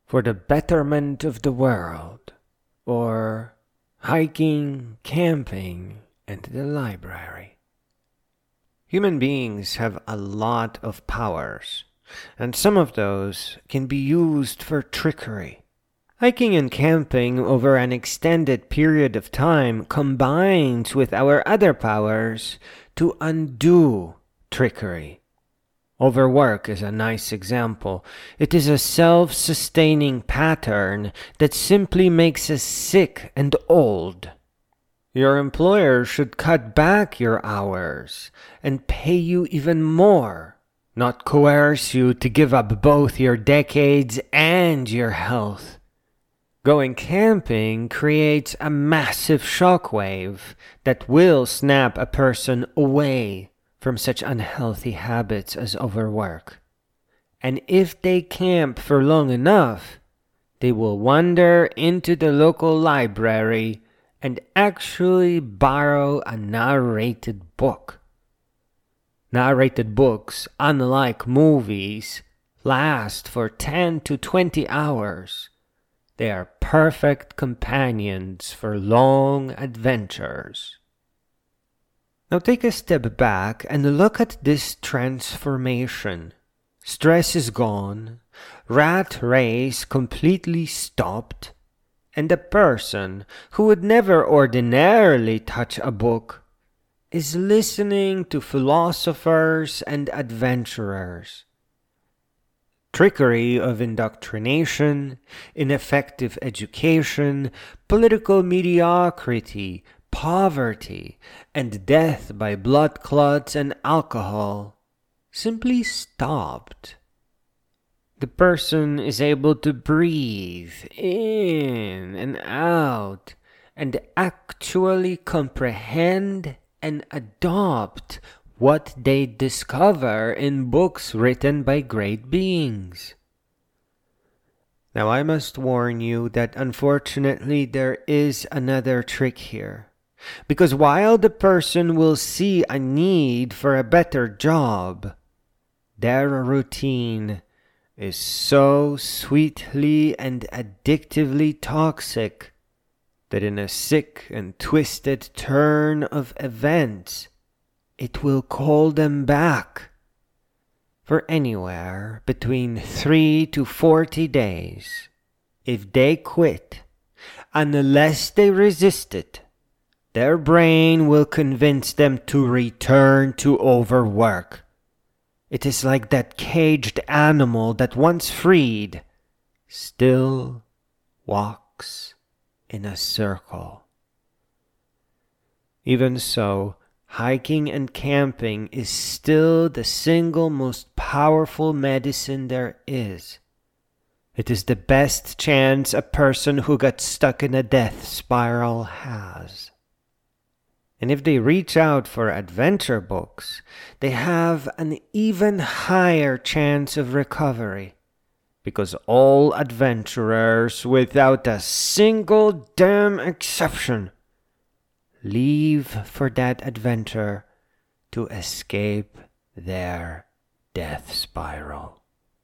for the betterment of the world, or hiking, camping, and the library. Human beings have a lot of powers, and some of those can be used for trickery. Hiking and camping over an extended period of time combines with our other powers to undo trickery. Overwork is a nice example. It is a self-sustaining pattern that simply makes us sick and old. Your employer should cut back your hours and pay you even more, not coerce you to give up both your decades and your health. Going camping creates a massive shockwave that will snap a person away from such unhealthy habits as overwork. And if they camp for long enough, they will wander into the local library and actually borrow a narrated book. Narrated books, unlike movies, last for 10 to 20 hours. They are perfect companions for long adventures. Now take a step back and look at this transformation. Stress is gone, rat race completely stopped, and a person who would never ordinarily touch a book is listening to philosophers and adventurers. Trickery of indoctrination, ineffective education, political mediocrity, poverty, and death by blood clots and alcohol simply stopped. The person is able to breathe in and out and actually comprehend and adopt what they discover in books written by great beings. Now I must warn you that unfortunately there is another trick here. Because while the person will see a need for a better job, their routine is so sweetly and addictively toxic that in a sick and twisted turn of events, it will call them back for anywhere between 3 to 40 days. If they quit, unless they resist it, their brain will convince them to return to overwork. It is like that caged animal that once freed still walks in a circle. Even so, hiking and camping is still the single most powerful medicine there is. It is the best chance a person who got stuck in a death spiral has. And if they reach out for adventure books, they have an even higher chance of recovery. Because all adventurers, without a single damn exception, leave for that adventure to escape their death spiral.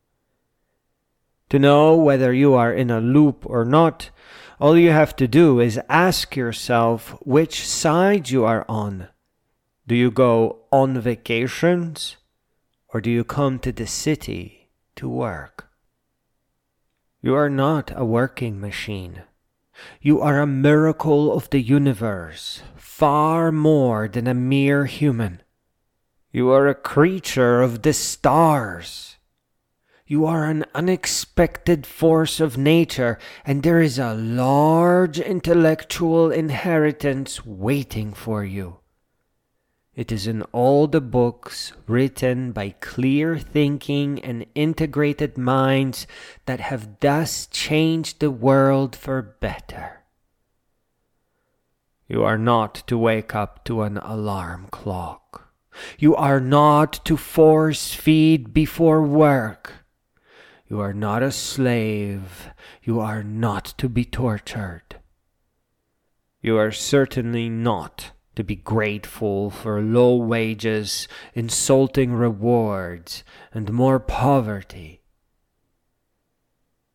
To know whether you are in a loop or not, all you have to do is ask yourself which side you are on. Do you go on vacations, or do you come to the city to work? You are not a working machine. You are a miracle of the universe, far more than a mere human. You are a creature of the stars. You are an unexpected force of nature, and there is a large intellectual inheritance waiting for you. It is in all the books written by clear thinking and integrated minds that have thus changed the world for better. You are not to wake up to an alarm clock. You are not to force feed before work. You are not a slave. You are not to be tortured. You are certainly not to be grateful for low wages, insulting rewards, and more poverty.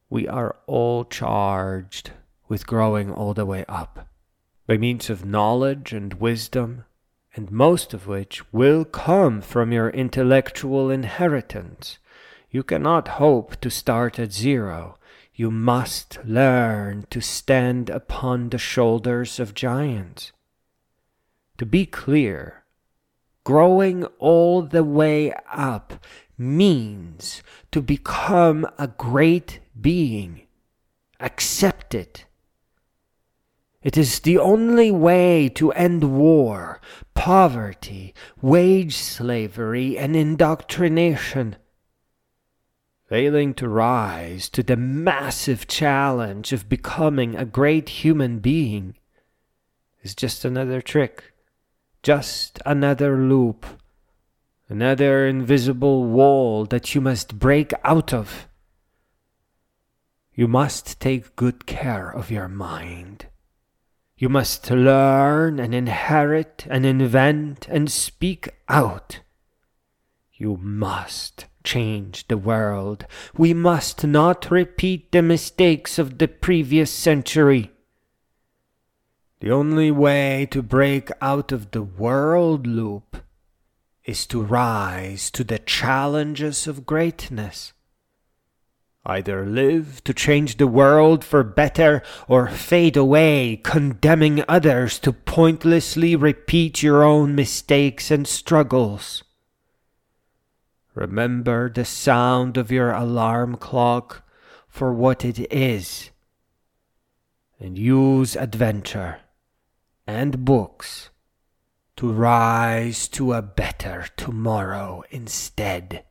We are all charged with growing all the way up, by means of knowledge and wisdom, and most of which will come from your intellectual inheritance. You cannot hope to start at zero. You must learn to stand upon the shoulders of giants. To be clear, growing all the way up means to become a great being. Accept it. It is the only way to end war, poverty, wage slavery, and indoctrination. Failing to rise to the massive challenge of becoming a great human being is just another trick, just another loop, another invisible wall that you must break out of. You must take good care of your mind. You must learn and inherit and invent and speak out. You must change the world. We must not repeat the mistakes of the previous century. The only way to break out of the world loop is to rise to the challenges of greatness. Either live to change the world for better or fade away, condemning others to pointlessly repeat your own mistakes and struggles. Remember the sound of your alarm clock for what it is, and use adventure and books to rise to a better tomorrow instead.